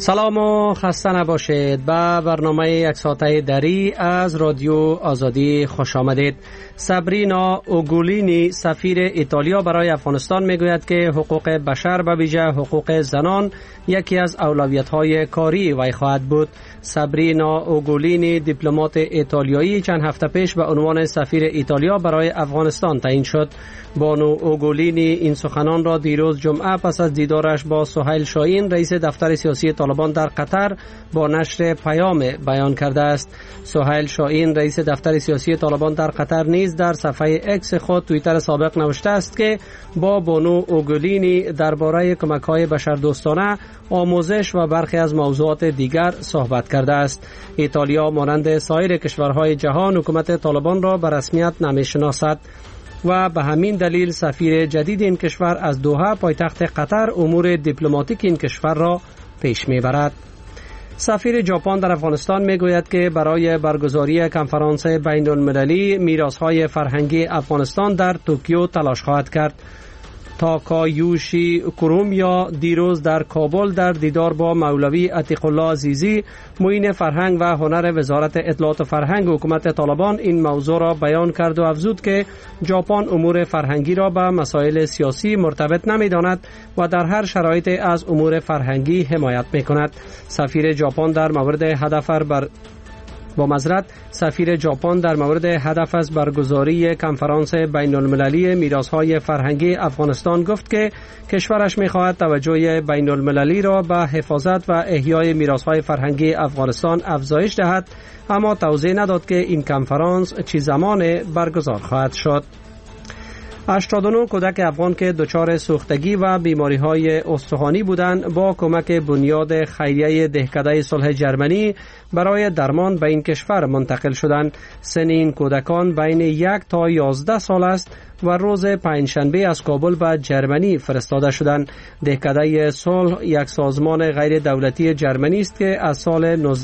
سلام و خسته نباشید. به برنامه یک ساعته دری از رادیو آزادی خوش آمدید. سابرینا اوگولینی سفیر ایتالیا برای افغانستان میگوید که حقوق بشر به ویژه حقوق زنان یکی از اولویت‌های کاری وی خواهد بود. سابرینا اوگولینی دیپلمات ایتالیایی چند هفته پیش به عنوان سفیر ایتالیا برای افغانستان تعیین شد. بانو اوگولینی این سخنان را دیروز جمعه پس از دیدارش با سهیل شاهین رئیس دفتر سیاسی طالبان در قطر با نشر پیام بیان کرده است. سهیل شاهین رئیس دفتر سیاسی طالبان در قطر نیز در صفحه اکس خود توییتر سابق نوشته است که با بانو اوگولینی درباره کمک‌های بشردوستانه، آموزش و برخی از موضوعات دیگر صحبت کرده است. ایتالیا مانند سایر کشورهای جهان حکومت طالبان را به رسمیت نمی‌شناسد و به همین دلیل سفیر جدید این کشور از دوحه پایتخت قطر امور دیپلماتیک این کشور را پیش میبرد. سفیر ژاپن در افغانستان میگوید که برای برگزاری کنفرانس بین المللی میراث‌های فرهنگی افغانستان در توکیو تلاش خواهد کرد. تاکایوشی کورومیا دیروز در کابل در دیدار با مولوی عتیق الله عزیزی معین فرهنگ و هنر وزارت اطلاعات و فرهنگ حکومت طالبان این موضوع را بیان کرد و افزود که ژاپن امور فرهنگی را به مسائل سیاسی مرتبط نمی‌داند و در هر شرایط از امور فرهنگی حمایت می‌کند. سفیر ژاپن در مورد هدف از برگزاری کنفرانس بین المللی میراث‌های فرهنگی افغانستان گفت که کشورش می‌خواهد توجه بین المللی را به حفاظت و احیای میراث‌های فرهنگی افغانستان افزایش دهد، اما توضیح نداد که این کنفرانس چه زمان برگزار خواهد شد. 89 کودک افغان که دچار سوختگی و بیماری‌های استخوانی بودند با کمک بنیاد خیریه دهکده صلح جرمنی برای درمان به این کشور منتقل شدند. سن این کودکان بین 1 تا 11 سال است و روز پنجشنبه از کابل به جرمنی فرستاده شدند. دهکده صلح یک سازمان غیر دولتی جرمنی است که از سال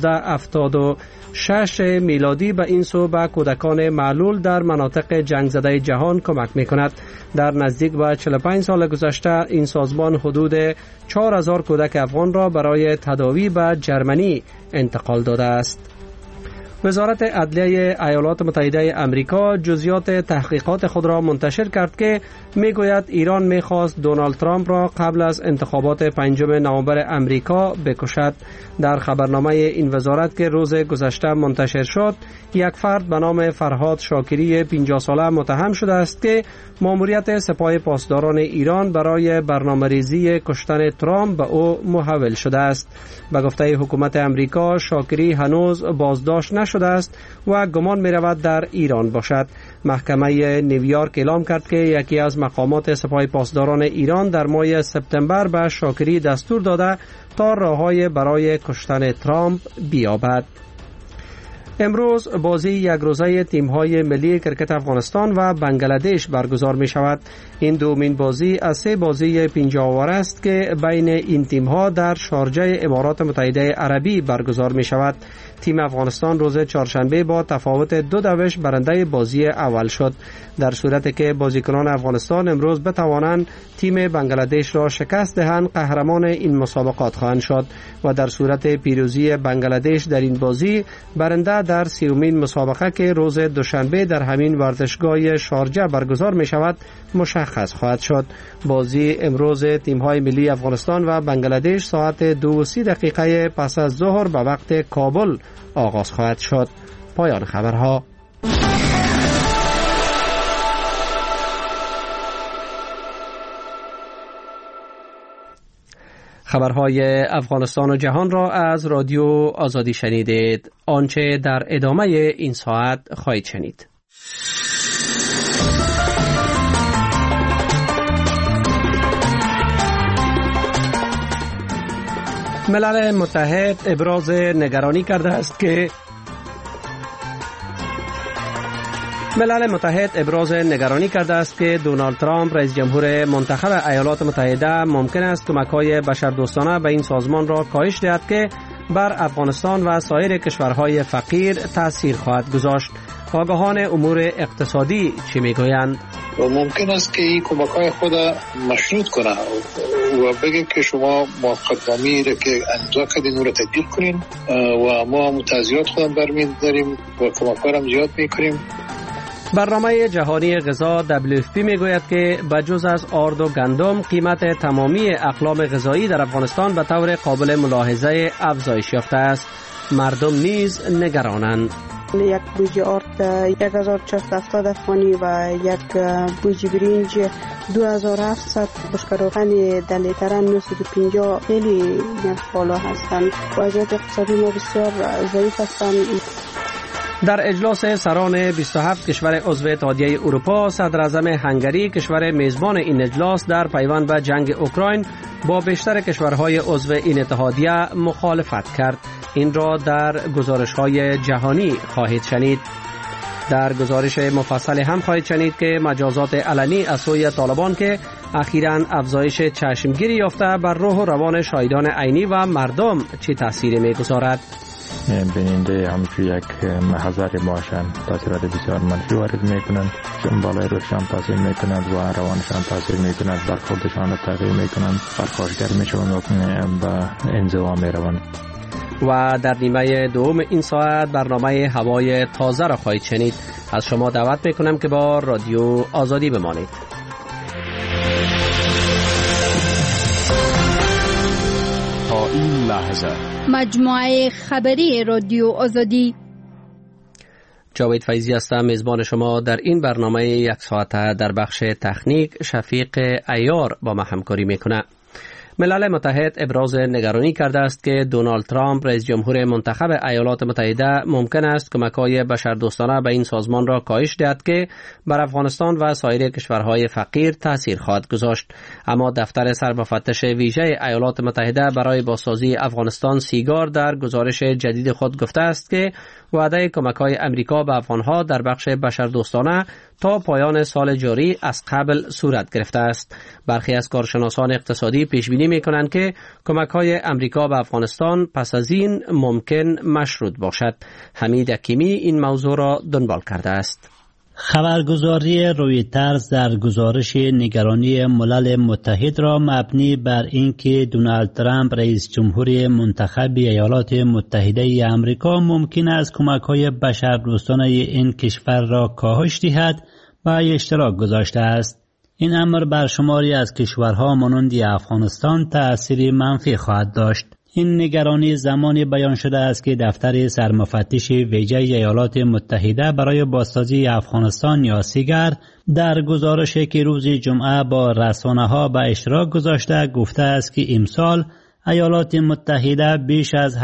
1976 میلادی به این سو به کودکان معلول در مناطق جنگ زده جهان کمک می‌کند. در نزدیک به 45 سال گذشته این سازمان حدود 4000 کودک افغان را برای تداوی به جرمنی انتقال داده است. وزارت عدلیه ایالات متحده آمریکا جزئیات تحقیقات خود را منتشر کرد که میگوید ایران میخواست دونالد ترامپ را قبل از انتخابات 5 نوامبر آمریکا بکشد. در خبرنامه این وزارت که روز گذشته منتشر شد، یک فرد به نام فرهاد شاکری 50 ساله متهم شده است که ماموریت سپاه پاسداران ایران برای برنامه‌ریزی کشتن ترامپ به او محول شده است. به گفته حکومت آمریکا، شاکری هنوز بازداشت نشده است و گمان می رود در ایران باشد. محکمه نیویورک اعلام کرد که یکی از مقامات سپاه پاسداران ایران در ماه سپتامبر به شاکری دستور داده تا راههای برای کشتن ترامپ بیابد. امروز بازی یک روزه تیم‌های ملی کرکت افغانستان و بنگلادش برگزار می شود. این دومین بازی از 3 بازی 50 اوور است که بین این تیم‌ها در شارجه امارات متحده عربی برگزار می شود. تیم افغانستان روز چهارشنبه با تفاوت 2 برنده بازی اول شد. در صورتی که بازیکنان افغانستان امروز بتوانند تیم بنگلادش را شکست دهند، قهرمان این مسابقات خواهند شد و در صورت پیروزی بنگلادش در این بازی، برنده در 30مین مسابقه که روز دوشنبه در همین ورزشگاه شارجه برگزار می شود مشخص خواهد شد. بازی امروز تیم‌های ملی افغانستان و بنگلادش ساعت 2:30 پس از ظهر به وقت کابل آغاز خواهد شد. پایان خبرها. خبرهای افغانستان و جهان را از رادیو آزادی شنیدید. آنچه در ادامه این ساعت خواهید شنید. ملل متحد ابراز نگرانی کرده است که دونالد ترامپ رئیس جمهور منتخب ایالات متحده ممکن است کمک‌های بشردوستانه به این سازمان را کاهش دهد که بر افغانستان و سایر کشورهای فقیر تأثیر خواهد گذاشت. آگاهان امور اقتصادی چه میگویند؟ و ممکن است که این کمک‌های خود مشروط کنه و بگه که شما موافقتنامه‌ای را که امضا کردین اون را تطبیق کنین و ما متضمنات خودم برمی‌داریم و کمک‌ها را زیاد می‌کنیم. برنامه جهانی غذا WFP میگوید که بجز از آرد و گندم قیمت تمامی اقلام غذایی در افغانستان به طور قابل ملاحظه افزایش یافته است. مردم نیز نگرانند. یک بوجه آرد 1470 افغانی و یک بوجه برنج 2700 بشکروغن در لیتر 950 خیلی بالا هستند. وضعیت اقتصادی ما بسیار ضعیف هستند. در اجلاس سران 27 کشور عضو اتحادیه اروپا، صدر اعظم هنگری کشور میزبان این اجلاس در پیوند به جنگ اوکراین با بیشتر کشورهای عضو این اتحادیه مخالفت کرد. این را در گزارش‌های جهانی خواهید شنید. در گزارش مفصل هم خواهید شنید که مجازات علنی از سوی طالبان که اخیراً افزایش چشمگیری یافته بر روح و روان شاهدان عینی و مردم چه تأثیری می‌گذارد. بیننده همچون یک محضر باشند تاثیرات بسیار منفی وارد میکنند، چون بالای روشان تاثیر میکنند و روانشان تاثیر میکنند، برخوردشان تغییر میکنند، برخوردگر میشوند و به انزوا میروند. و در نیمه دوم این ساعت برنامه هوای تازه را خواهید شنید. از شما دعوت میکنم که با رادیو آزادی بمانید. تا این لحظه مجموعه خبری رادیو آزادی. جاوید فیضی هستم، میزبان شما در این برنامه یک ساعته. در بخش تکنیک شفیق عیار با ما همکاری میکنه. ملل متحد ابراز نگرانی کرده است که دونالد ترامپ رئیس جمهور منتخب ایالات متحده ممکن است کمک‌های بشردوستانه به این سازمان را کاهش دهد که بر افغانستان و سایر کشورهای فقیر تاثیر خواهد گذاشت. اما دفتر سرمفتش ویژه ایالات متحده برای بازسازی افغانستان سیگار در گزارش جدید خود گفته است که وعده کمک‌های امریکا به افغانها در بخش بشردوستانه تا پایان سال جاری از قبل صورت گرفته است. برخی از کارشناسان اقتصادی پیش بینی می‌کنند که کمک‌های امریکا به افغانستان پس از این ممکن مشروط باشد. حمید حکیمی این موضوع را دنبال کرده است. خبرگزاری رویترز در گزارش نگرانی ملل متحد را مبنی بر اینکه دونالد ترامپ رئیس جمهور منتخب ایالات متحده آمریکا ممکن است کمک‌های بشردوستانه این کشور را کاهش دهد و اشتراک گذاشته است. این امر بر شماری از کشورها مانند افغانستان تأثیر منفی خواهد داشت. این نگرانی زمانی بیان شده است که دفتر سرمفتش ویژه ایالات متحده برای بازسازی افغانستان یا سیگر در گزارشی که روز جمعه با رسانه‌ها به اشتراک گذاشته گفته است که امسال ایالات متحده بیش از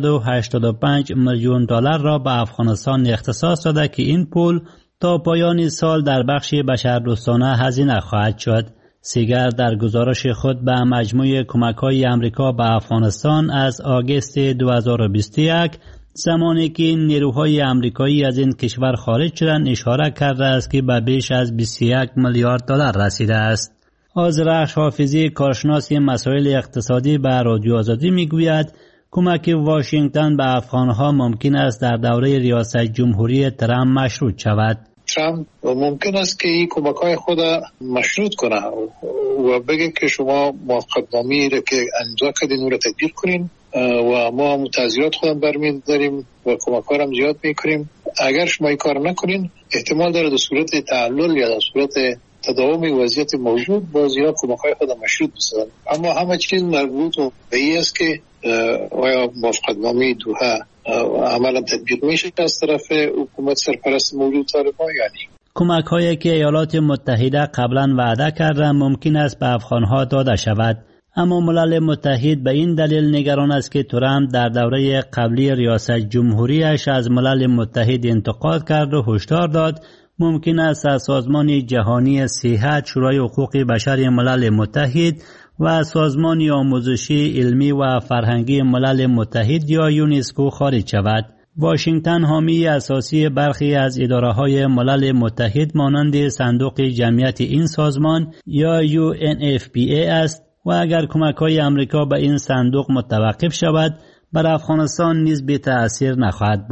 885 میلیون دلار را به افغانستان اختصاص داده که این پول تا پایان سال در بخش بشردوستانه هزینه خواهد شد. سیگر در گزارش خود به مجموع کمک‌های امریکا به افغانستان از آگوست 2021 زمانی که نیروهای امریکایی از این کشور خارج شدند اشاره کرده است که به بیش از 21 میلیارد دلار رسیده است. آذرخش حافظی کارشناس مسائل اقتصادی به رادیو آزادی میگوید کمک واشنگتن به افغانها ممکن است در دوره ریاست جمهوری ترامپ مشروط شود. ترامپ ممکن است که این کمک‌های خود مشروط کنه و بگه که شما موافقتنامه‌ای را که امضا کردین اون را تطبیق کنین و ما متضمنات خودم برمی‌داریم و کمک‌ها را زیاد می‌کنیم. اگر شما این کار نکنین احتمال داره در صورت تعلل یا در صورت تداوم وضعیت موجود بازی‌ها کمک‌های خود مشروط بسازن. اما همه چیز مربوط به این است که آیا موافقتنامه دوحه عملا تطبیق میشه از طرف حکومت سرپرست موجود طالبان یا نه. کمک‌هایی که ایالات متحده قبلا وعده کردند ممکن است به افغان‌ها داده شود، اما ملل متحد به این دلیل نگران است که ترامپ در دوره قبلی ریاست جمهوریش از ملل متحد انتقاد کرد و هشدار داد ممکن است از سازمان جهانی صحت، شورای حقوق بشر ملل متحد و سازمان آموزشی علمی و فرهنگی ملل متحد یا یونسکو خارج شود. واشنگتن حامی اساسی برخی از اداره‌های ملل متحد مانند صندوق جمعیت این سازمان یا UNFPA است و اگر کمک‌های امریکا به این صندوق متوقف شود بر افغانستان نیز بی تأثیر نخواهد بود.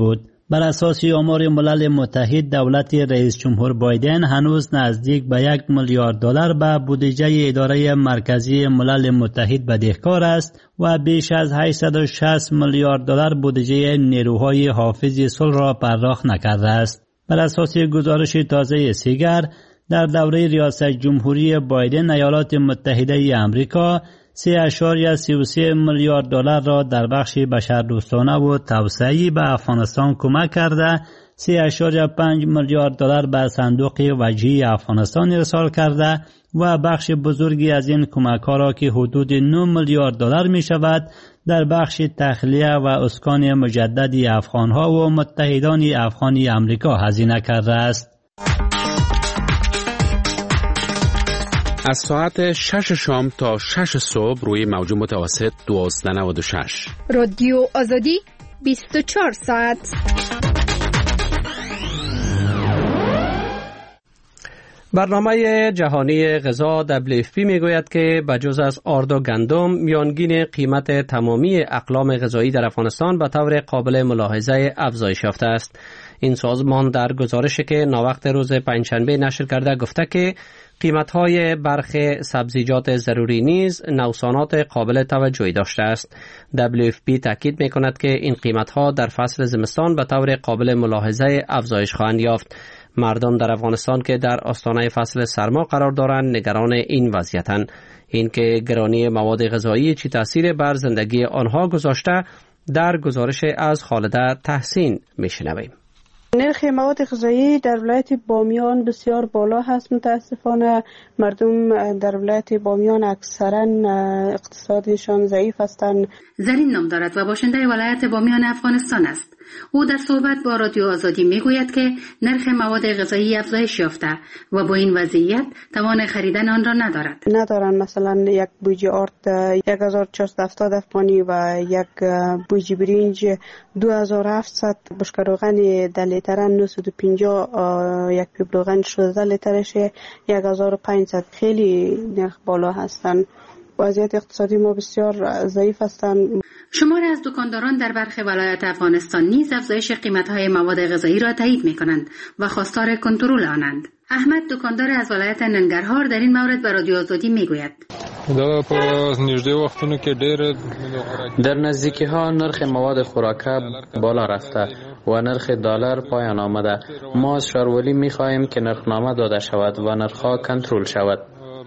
بر اساس آمار ملل متحد، دولت رئیس جمهور بایدن هنوز نزدیک به $1 میلیارد به بودجه اداره مرکزی ملل متحد بدهکار است و بیش از $860 میلیارد بودجه نیروهای حافظ صلح را پرداخت نکرده است. بر اساس گزارش تازه سیگر، در دوره ریاست جمهوری بایدن ایالات متحده آمریکا $3.33 میلیارد را در بخش بشردوستانه و توسعه‌ای به افغانستان کمک کرده، $3.5 میلیارد به صندوق وجهی افغانستان ارسال کرده و بخش بزرگی از این کمک‌ها را که حدود $9 میلیارد می شود در بخش تخلیه و اسکان مجدد افغان‌ها و متحدان افغانی آمریکا هزینه کرده است. از ساعت 6 شام تا 6 صبح روی موج متوسط 1296 رادیو آزادی 24 ساعت. برنامه جهانی غذا WFP میگوید که بجز از آرد و گندم، میانگین قیمت تمامی اقلام غذایی در افغانستان به طور قابل ملاحظه افزایش یافته است. این سازمان در گزارشی که ناوقت روز پنجشنبه نشر کرده گفته که قیمت‌های برخی سبزیجات ضروری نیز نوسانات قابل توجهی داشته است. WFP تاکید می‌کند که این قیمت‌ها در فصل زمستان به طور قابل ملاحظه افزایش خواهند یافت. مردم در افغانستان که در آستانه فصل سرما قرار دارند نگران این وضعیتند. اینکه گرانی مواد غذایی چه تأثیر بر زندگی آنها گذاشته، در گزارش از خالده تحسین می‌شنویم. نرخ مواد غذایی در ولایت بامیان بسیار بالا هست. متاسفانه مردم در ولایت بامیان اکثرا اقتصادشان ضعیف هستند. زرین نام دارد و باشنده ولایت بامیان افغانستان است. او در صحبت با رادیو آزادی میگوید که نرخ مواد غذایی افزایش یافته و با این وضعیت توان خریدن آن را ندارند. مثلا یک بوجه آرد 1470 افغانی و یک بوجه برنج 2700، بشکه روغن 10 لیتر 950، یک پیپ روغن 16 لیترش 1500. خیلی نرخ بالا هستند. وضعیت اقتصادی ما بسیار ضعیف هستند. شماری از دکانداران در برخی ولایات افغانستان نیز افزایش قیمت‌های مواد غذایی را تایید می‌کنند و خواستار کنترل آنند. احمد دکاندار از ولایت ننگرهار در این مورد به رادیو آزادی میگوید: در نزدیکی ها نرخ مواد خوراکه بالا رفته و نرخ دلار پایان آمده. ما از شارولی می‌خواهیم که نرخنامه داده شود و نرخ‌ها کنترل شود.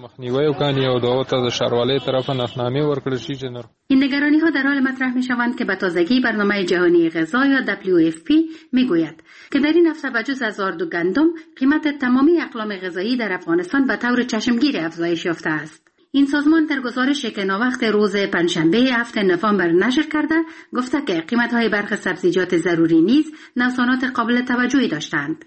این نگرانی ها در حال مطرح می شوند که به تازگی برنامه جهانی غذا یا WFP می گوید که در این هفته بجز از آرد و گندم قیمت تمامی اقلام غذایی در افغانستان به طور چشمگیر افزایش یافته است. این سازمان در گزارشی که ناوقت روز پنجشنبه 7 نوامبر نشر کرده گفته که قیمت‌های برخی سبزیجات ضروری نیز نوسانات قابل توجهی داشتند.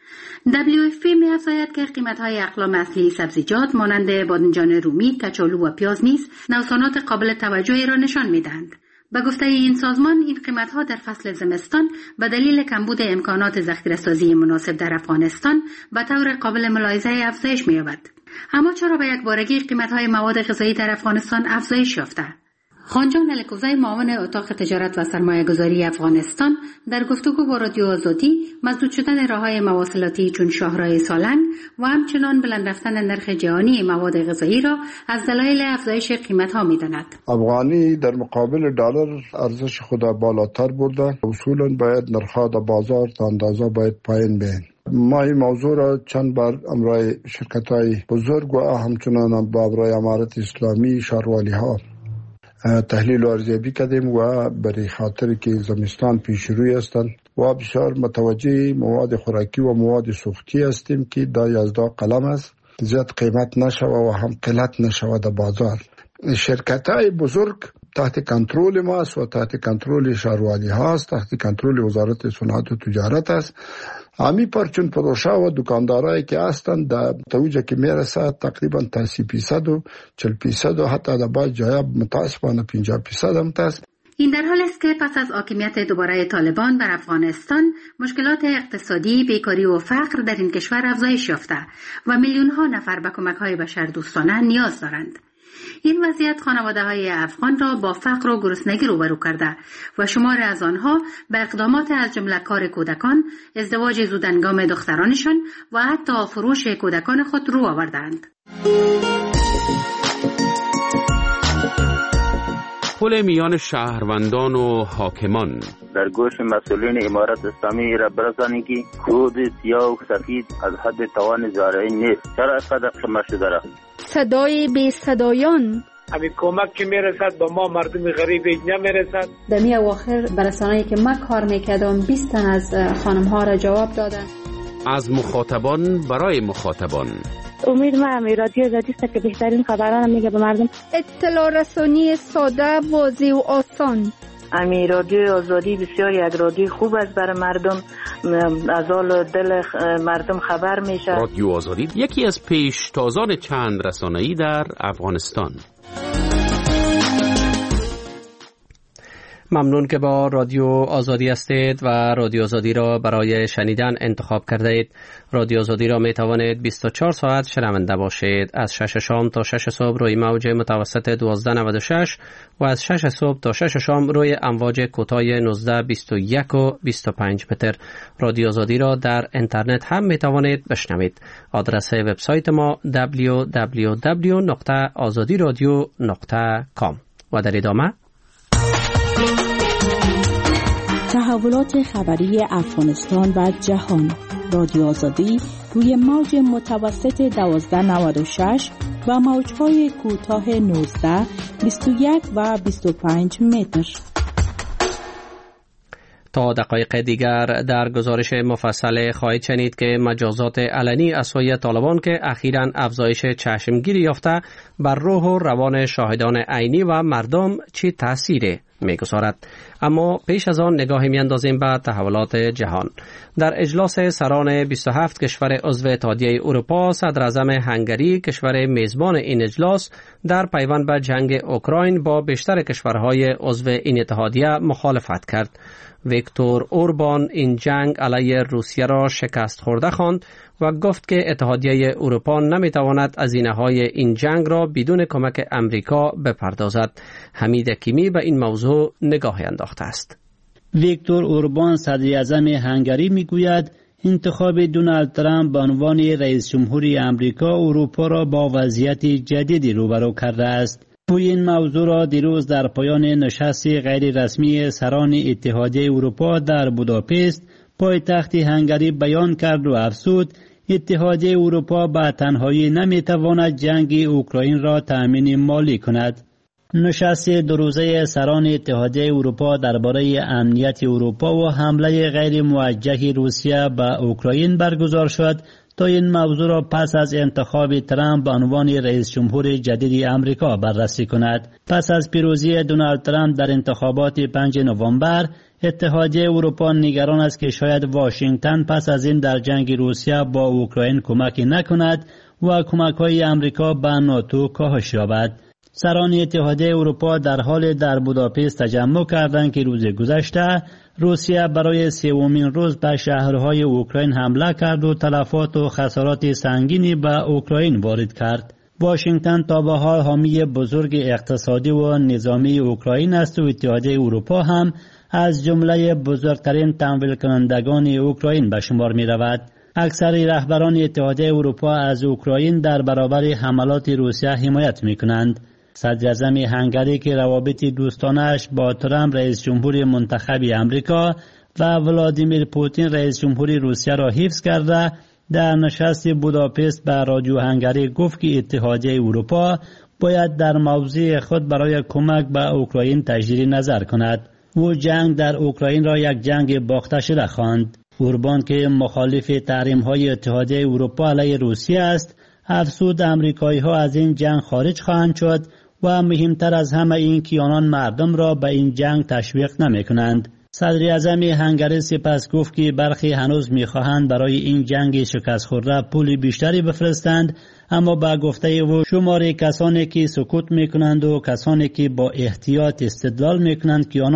WFP می‌افزاید که قیمت‌های اقلام اصلی سبزیجات مانند بادمجان رومی، کچالو و پیاز نیز نوسانات قابل توجهی را نشان می‌دهند. به گفته این سازمان این قیمت‌ها در فصل زمستان به دلیل کمبود امکانات ذخیره‌سازی مناسب در افغانستان به طور قابل ملاحظه افزایش می‌یابد. اما چرا به یک بارگی قیمت‌های مواد غذایی در افغانستان افزایش یافته؟ خانجان الکوزی معاون اتاق تجارت و سرمایه‌گذاری افغانستان در گفتگو با رادیو آزادی مسدود شدن راه‌های مواصلاتی چون شاهراه سالنگ و همچنان بلند رفتن نرخ جهانی مواد غذایی را از دلایل افزایش قیمت‌ها می‌داند. افغانی در مقابل دلار ارزش خود بالاتر برده. اصولاً باید نرخ‌ها در بازار تا اندازه باید پایین بیاین. ما این موضوع را چند بار امرای شرکت‌های بزرگ و همچنان با امرای امارت اسلامی شاروالی ها تحلیل و ارزیابی کردیم و برای خاطر که زمستان پیش روی هستند و بسیار متوجه مواد خوراکی و مواد سوختی هستیم که دا 11 قلم است، زیاد قیمت نشود و هم قلت نشود در بازار. شرکت‌های بزرگ تحت کنترل ما است و تحت کنترل شاروالی ها است، تحت کنترل وزارت صنعت و تجارت است. همی پرچون پروشه و دکاندارایی که هستند در توجه که میرسه تقریبا 80% و 40% و حتی در بعض جایا متاسفانه 50% هم هست. این در حال است که پس از حاکمیت دوباره طالبان بر افغانستان مشکلات اقتصادی، بیکاری و فقر در این کشور افزایش یافته و میلیون‌ها نفر به کمک‌های بشردوستانه نیاز دارند. این وضعیت خانواده‌های افغان را با فقر و گرسنگی روبرو کرده و شمار از آنها به اقدامات از جمله کار کودکان، ازدواج زودهنگام دخترانشان و حتی فروش کودکان خود رو آوردند. پل میان شهروندان و حاکمان در گوش مسئولین امارت اسلامی را برسانید که خود سیاه و سفید از حد توان زارعی نیست. چرا اینقدر شما شده را؟ صدای بی صدایان همین کمک که میرسد با ما مردم غریب نمیرسد. در می اواخر برسانه‌ای که من کار میکردم 20 تن از خانم ها را جواب دادن. از مخاطبان برای مخاطبان. امید من رادیو آزادی است که بهترین خبران میگه به مردم. اطلاع رسانی ساده، واضح و آسان. امی رادیو آزادی بسیار یک رادیو خوب است برای مردم، از حال دل مردم خبر میشه. رادیو آزادی یکی از پیشتازان چند رسانه‌ای در افغانستان. ممنون که با رادیو آزادی هستید و رادیو آزادی را برای شنیدن انتخاب کرده اید. رادیو آزادی را می توانید 24 ساعت شنونده باشید. از 6 شام تا 6 صبح روی موج متوسط 1296 و از 6 صبح تا 6 شام روی امواج کوتاه 19، 21 و 25 متر. رادیو آزادی را در اینترنت هم می توانید بشنوید. آدرس وبسایت ما www.azadiradio.com و در ادامه تحولات خبری افغانستان و جهان. رادیو آزادی روی موج متوسط 1296 و موج‌های کوتاه 19، 21 و 25 متر. تا دقایق دیگر در گزارش مفصل خواهید شنید که مجازات علنی از سوی طالبان که اخیراً افزایش چشمگیری یافته بر روح و روان شاهدان عینی و مردم چه تأثیری می‌گذارد. اما پیش از آن نگاهی می‌اندازیم به تحولات جهان. در اجلاس سران 27 کشور عضو اتحادیه اروپا، صدراعظم هنگری کشور میزبان این اجلاس در پیوند به جنگ اوکراین با بیشتر کشورهای عضو این اتحادیه مخالفت کرد. ویکتور اوربان این جنگ علیه روسیه را شکست خورده خواند و گفت که اتحادیه اروپا نمیتواند هزینه‌های این جنگ را بدون کمک امریکا بپردازد. حمید کیمی به این موضوع نگاهی انداخته است. ویکتور اوربان صدر اعظم هنگری میگوید انتخاب دونالد ترامپ به عنوان رئیس جمهوری امریکا اروپا را با وضعیت جدیدی روبرو کرده است. او این موضوع را دیروز در پایان نشست غیر رسمی سران اتحادیه اروپا در بوداپست پایتخت هنگری بیان کرد و افزود اتحادیه اروپا به تنهایی نمیتواند جنگ اوکراین را تأمین مالی کند. نشست دو روزه سران اتحادیه اروپا درباره امنیت اروپا و حمله غیر موجه روسیه به اوکراین برگزار شد تا این موضوع را پس از انتخاب ترامپ به عنوان رئیس جمهور جدید امریکا بررسی کند. پس از پیروزی دونالد ترامپ در انتخابات 5 نوامبر، اتحادیه اروپا نگران است که شاید واشنگتن پس از این در جنگ روسیه با اوکراین کمکی نکند و کمک‌های امریکا به ناتو کاهش یابد. سران اتحادیه اروپا در حال در بوداپست تجمع کردند که روز گذشته روسیه برای سومین روز به شهرهای اوکراین حمله کرد و تلفات و خسارات سنگینی به اوکراین وارد کرد. واشنگتن تا به حال حامی بزرگ اقتصادی و نظامی اوکراین است و اتحادیه اروپا هم از جمله بزرگترین تمویل کنندگان اوکراین به شمار می رود. اکثر رهبران اتحادیه اروپا از اوکراین در برابر حملات روسیه حمایت می کنند. صدر اعظم هنگری که روابط دوستانش با ترامپ رئیس جمهور منتخب امریکا و ولادیمیر پوتین رئیس جمهور روسیه را حفظ کرده، در نشست بوداپست به رادیو هنگری گفت که اتحادیه اروپا باید در موضع خود برای کمک به اوکراین تجدید نظر کند. او جنگ در اوکراین را یک جنگ باخته شده خواند. اوربان که مخالف تحریم‌های اتحادیه اروپا علیه روسیه است، افزود آمریکایی‌ها از این جنگ خارج خواهند شد و مهمتر از همه این که آنان مردم را به این جنگ تشویق نمی‌کنند. صدر اعظم هنگری سپس گفت که برخی هنوز می‌خواهند برای این جنگ شکست خورده پول بیشتری بفرستند، اما با گفته او شمار کسانی که سکوت می‌کنند و کسانی که با احتیاط استدلال می‌کنند که آنان باید خود را با شرایط جدید تطبیق دهند در حال افزایش است.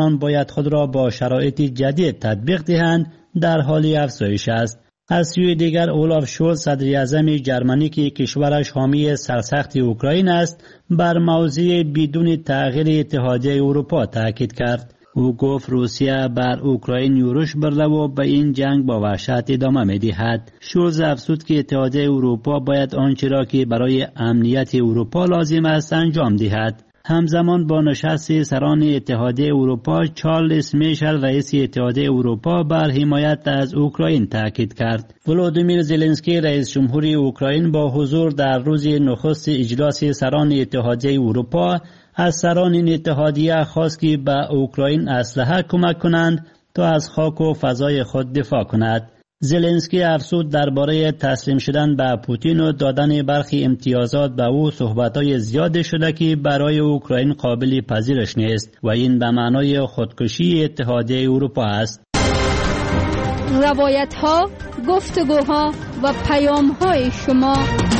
از سوی دیگر اولاف شولز صدر اعظم جرمنی که کشورش حامی سرسخت اوکراین است بر موضوع بدون تغییر اتحادیه اروپا تاکید کرد. او گفت روسیه بر اوکراین یورش برده و به این جنگ با وحشت ادامه می‌دهد. شولز افزود که اتحادیه اروپا باید آنچه را که برای امنیت اروپا لازم است انجام دهد. همزمان با نشست سران اتحادیه اروپا، چارلز میشل رئیس اتحادیه اروپا بر حمایت از اوکراین تاکید کرد. ولودیمیر زلنسکی رئیس جمهوری اوکراین با حضور در روز نخست اجلاس سران اتحادیه اروپا از سران این اتحادیه خواست که به اوکراین اسلحه کمک کنند تا از خاک و فضای خود دفاع کند. زلنسکی افزود درباره تسلیم شدن به پوتین و دادن برخی امتیازات به او صحبت‌های زیاد شده که برای اوکراین قابل پذیرش نیست و این به معنای خودکشی اتحادیه اروپا است. روایت‌ها، گفتگوها و پیام‌های شما.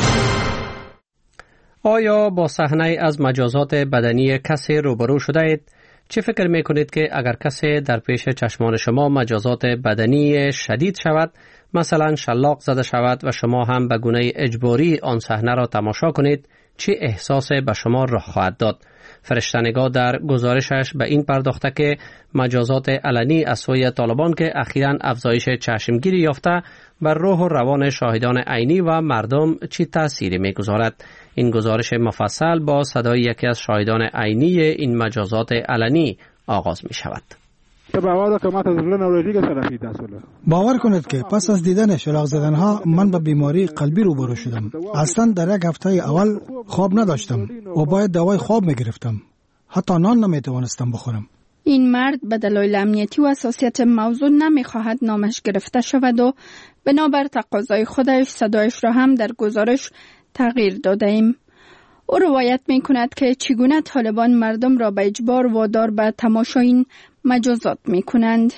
آیا با صحنه از مجازات بدنی کسی روبرو شده اید؟ چه فکر میکنید که اگر کسی در پیش چشمان شما مجازات بدنی شدید شود، مثلا شلاق زده شود و شما هم به گونه اجباری آن صحنه را تماشا کنید، چه احساسی به شما رخ خواهد داد؟ فرشته‌نگار در گزارشش به این پرداخته که مجازات علنی از سوی طالبان که اخیراً افزایش چشمگیری یافته بر روح و روان شاهدان عینی و مردم چه تأثیری می‌گذارد. این گزارش مفصل با صدای یکی از شاهدان عینی این مجازات علنی آغاز می شود. باور کنید که پس از دیدن شلاق زدنها من به بیماری قلبی روبرو شدم. اصلا در یک هفته اول خواب نداشتم و باید دوای خواب می گرفتم. حتی نان نمی توانستم بخورم. این مرد به دلایل امنیتی و حساسیت موضوع نمی خواهد نامش گرفته شود و بنابر تقاضای خودش صدایش را هم در گزارش تغییر داده ایم. او روایت می کند که چگونه طالبان مردم را به اجبار وادار به تماشای این مجازات می کنند.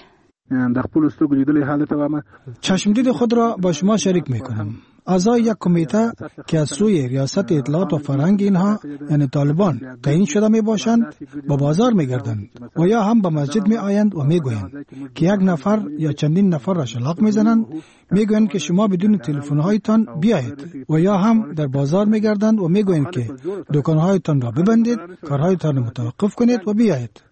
چشمدید خود را با شما شریک می کنم. اعضای یک کمیته که از سوی ریاست اطلاعات و فرهنگ اینها یعنی طالبان تعیین شده می باشند با بازار می گردند و یا هم به مسجد می آیند و می گویند که یک نفر یا چندین نفر را شلاق می زنند، می گویند که شما بدون تلفن هایتان بیایید و یا هم در بازار می گردند و می گویند که دکان هایتان را ببندید، کارهایتان را متوقف کنید و بیایید.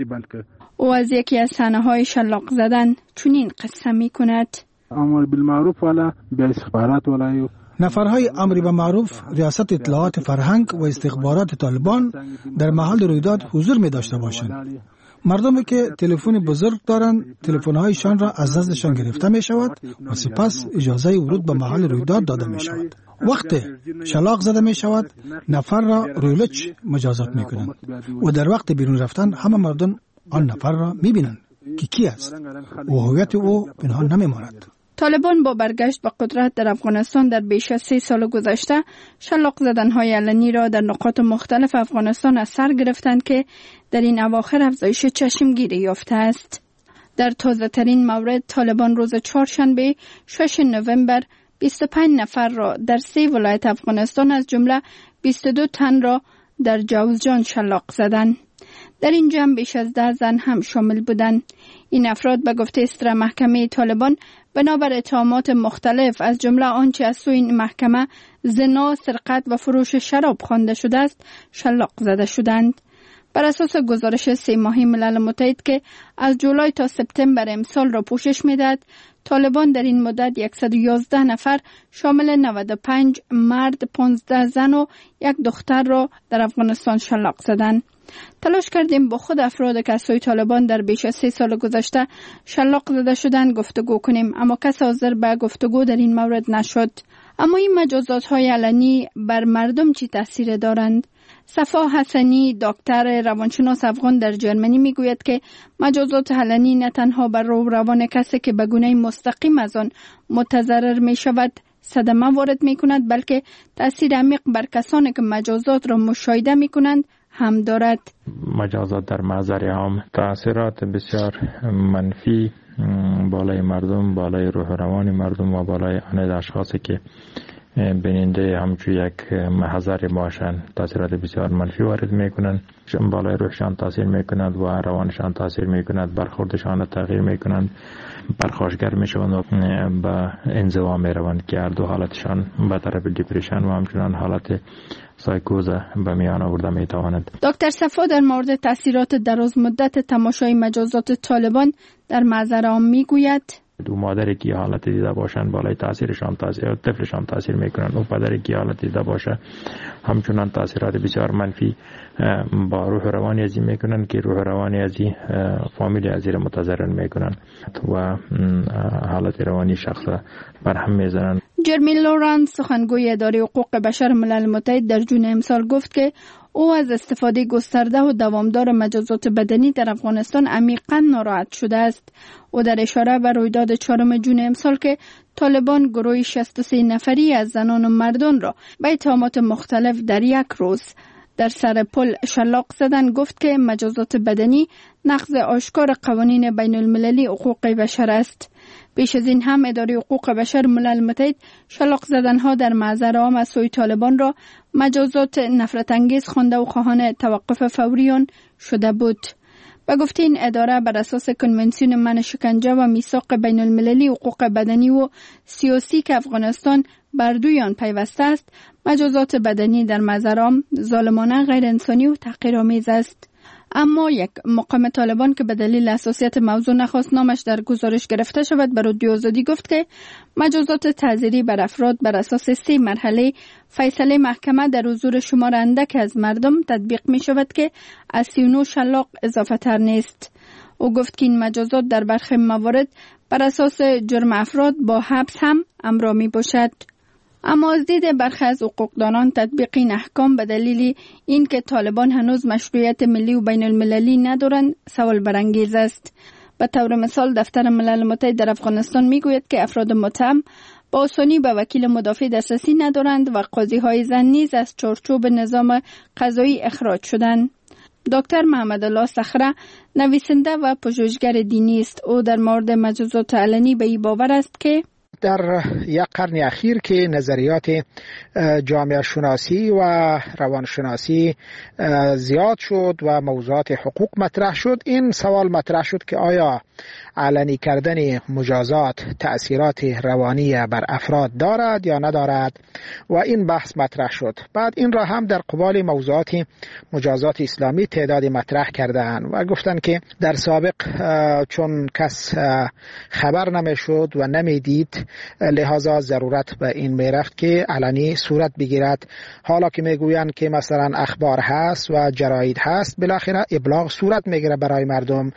او از یکی از صحنه های شلاق زدن چنین قصه می کند. امر بالمعروف ولا به استخبارات ولا نفرهای امر بالمعروف ریاست اطلاعات فرهنگ و استخبارات طالبان در محل رویداد حضور می داشته باشند. مردمی که تلفن بزرگ دارند تلفن‌هایشان را از نزدشان گرفته می شود و سپس اجازه ورود به محل رویداد داده می شود. وقتی شلاق زده می شود نفر را رویلچ مجازات می کنند و در وقت بیرون رفتن همه مردم آن نفر را می بینند که کی است و هویت او پنهان نمی ماند. طالبان با برگشت به قدرت در افغانستان در بیش از 3 سال گذشته شلاق زدن‌های علنی را در نقاط مختلف افغانستان از سر گرفتند که در این اواخر افزایش چشمگیری یافته است. در تازه‌ترین مورد طالبان روز چهارشنبه 6 نوامبر 25 نفر را در 3 ولایت افغانستان از جمله 22 تن را در جوزجان شلاق زدند. در این جمع بیش از 10 زن هم شامل بودند. این افراد به گفته صدر محکمه طالبان بنابر اتهامات مختلف از جمله آنچه از سوی این محکمه زنا، سرقت و فروش شراب خوانده شده است شلاق زده شدند. بر اساس گزارش 3 ماهه ملل متحد که از جولای تا سپتامبر امسال را پوشش می‌دهد، طالبان در این مدت 111 نفر شامل 95 مرد، 15 زن و 1 دختر را در افغانستان شلاق زدند. تلاش کردیم با خود افراد که از سوی طالبان در بیش از 3 سال گذشته شلاق زده شدند گفتگو کنیم، اما کس حاضر به گفتگو در این مورد نشد. اما این مجازات‌های علنی بر مردم چه تأثیر دارند؟ صفا حسنی، دکتر روانشناس افغان در جرمنی میگوید که مجازات علنی نه تنها بر روح روان کسی که به گونه مستقیم از آن متضرر می شود صدمه وارد می کند، بلکه تأثیر عمیق بر کسانی که مجازات را مشاهده می کنند هم دارد. مجازات در محضر عام تأثیرات بسیار منفی بالای مردم، بالای روح روان مردم و بالای آن اشخاصی که بیننده همچون یک محضر باشن تاثیرات بسیار منفی وارد میکنند، بالای روحشان تاثیر میکند و روانشان تاثیر میکند، برخوردشان تغییر میکنند، پرخاشگر میشوند و به انزوا میروند که هر دو حالتشان به طرف دیپریشن و همچنان حالت سایکوز به میان آورده میتواند. دکتر صفا در مورد تاثیرات دراز مدت تماشای مجازات طالبان در معذر عام میگوید: دو مادری که حالت دیده باشند بالای تاثیرشان طفلشان تاثیر میکنند و پدری که حالت دیده باشه همچنان تاثیرات بسیار منفی با روح روانی ازی میکنند که روح روانی ازی فامیل ازی را متضرر میکنند و حالت روانی شخص برهم میزنند. جرمی لورانس سخنگوی اداره حقوق بشر ملل متحد در جون امسال گفت که او از استفاده گسترده و دوامدار مجازات بدنی در افغانستان عمیقاً ناراحت شده است. او در اشاره به رویداد 4 جون امسال که طالبان گروهی 63 نفری از زنان و مردان را به اتهامات مختلف در یک روز در سر پل شلاق زدن، گفت که مجازات بدنی نقض آشکار قوانین بین المللی حقوق بشر است. بیش از این هم اداره حقوق بشر ملل متحد شلاق زدنها در معذر عام از سوی طالبان را مجازات نفرت انگیز خوانده و خواهان توقف فوری آن شده بود. به گفته این اداره بر اساس کنونسیون منع شکنجه و میثاق بین المللی حقوق بدنی و سیاسی که افغانستان بر دوی آن پیوسته است، مجازات بدنی در معذر عام ظالمانه، غیر انسانی و تحقیرآمیز است. اما یک مقام طالبان که به دلیل حساسیت موضوع نخواست نامش در گزارش گرفته شود به رادیو آزادی گفت که مجازات تعزیری بر افراد بر اساس 3 مرحله فیصله محکمه در حضور شمار اندک از مردم تطبیق می شود که از 39 شلاق اضافه تر نیست. او گفت که این مجازات در برخی موارد بر اساس جرم افراد با حبس هم همراه می باشد. اما از دید برخی از حقوقدانان تطبیق این احکام به دلیل اینکه طالبان هنوز مشروعیت ملی و بین المللی ندارند سوال برانگیز است. به طور مثال دفتر ملل متحد در افغانستان میگوید که افراد متهم با آسانی به وکیل مدافع دسترسی ندارند و قاضی‌های زن نیز از چارچوب نظام قضایی اخراج شدند. دکتر محمد الله صخره نویسنده و پژوهشگر دینی است. او در مورد مجازات علنی به این باور است که در یک قرن اخیر که نظریات جامعه شناسی و روانشناسی زیاد شد و موضوعات حقوق مطرح شد، این سوال مطرح شد که آیا علنی کردن مجازات تأثیرات روانی بر افراد دارد یا ندارد و این بحث مطرح شد. بعد این را هم در قبال موضوعات مجازات اسلامی تعداد مطرح کردند و گفتند که در سابق چون کس خبر نمیشد و نمیدید لحاظا ضرورت به این میرفت که علنی صورت بگیرد. حالا که میگویند که مثلا اخبار هست و جراید هست، بالاخره ابلاغ صورت میگیره برای مردم.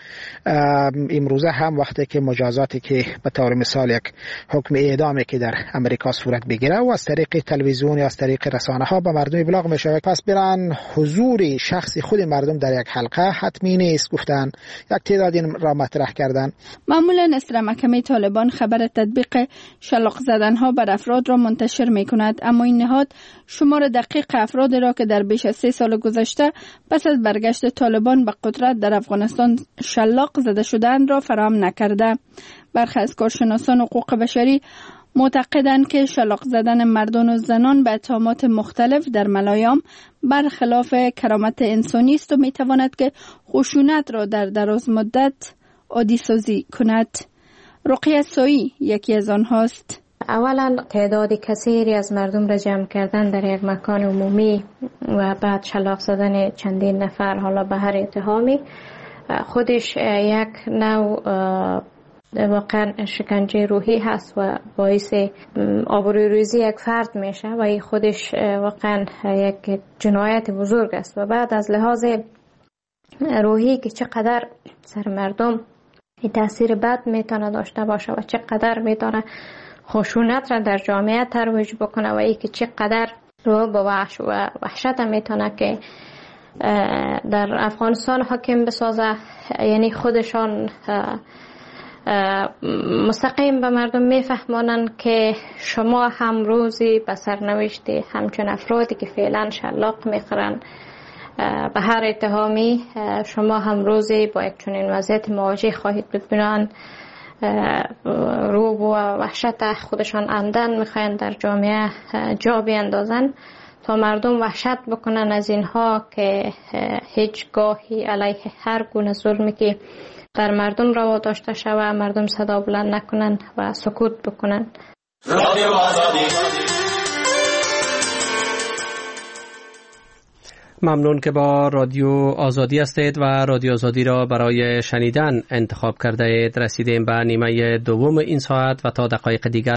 امروزه هم وقتی که مجازاتی که به طور مثال یک حکم اعدامی که در امریکا صورت بگیره و از طریق تلویزیون یا از طریق رسانه ها به مردم ابلاغ میشه، پس برن حضور شخصی خود مردم در یک حلقه حتمی نیست. گفتن یک تعداد این را مطرح کردن. معمولا نصر محکمه طالبان خبر تطبیق شلاق زدنها بر افراد را منتشر می کند، اما این نهاد شمار دقیق افراد را که در بیش از 3 سال گذشته پس از برگشت طالبان به قدرت در افغانستان شلاق زده شدند را فراهم نکرده. برخی از کارشناسان حقوق بشری معتقدند که شلاق زدن مردان و زنان به اتهامات مختلف در ملایام برخلاف کرامت انسانی است و می تواند که خشونت را در دراز مدت عادی سازی کند. رقیه سایی یکی از آنهاست. اولا تعداد کثیری از مردم را جمع کردن در یک مکان عمومی و بعد شلاق زدن چندین نفر حالا به هر اتهامی خودش یک نوع واقعا شکنجه روحی هست و باعث آبروریزی یک فرد میشه و این خودش واقعا یک جنایت بزرگ است و بعد از لحاظ روحی که چقدر سر مردم این تاثیر بد میتونه داشته باشه و چقدر میتونه خشونت را در جامعه ترویج بکنه و ای که چقدر رو به وحشت میتونه که در افغانستان حاکم بسازه. یعنی خودشان مستقیم به مردم میفهمانند که شما هم روزی به سرنوشت همچون افرادی که فعلا شلاق میخورن به هر اتهامی شما هم روزی با یک چنین وضعیت مواجه خواهید بود. بنابراین رعب و وحشت خودشان عمدن میخواین در جامعه جا بیندازن تا مردم وحشت بکنن از اینها که هیچ گاهی علیه هر گونه ظلمی که در مردم روا داشته شود مردم صدا بلند نکنن و سکوت بکنن. رادیو آزادی. ممنون که با رادیو آزادی هستید و رادیو آزادی را برای شنیدن انتخاب کرده اید. رسیدیم به نیمه دوم این ساعت و تا دقایق دیگر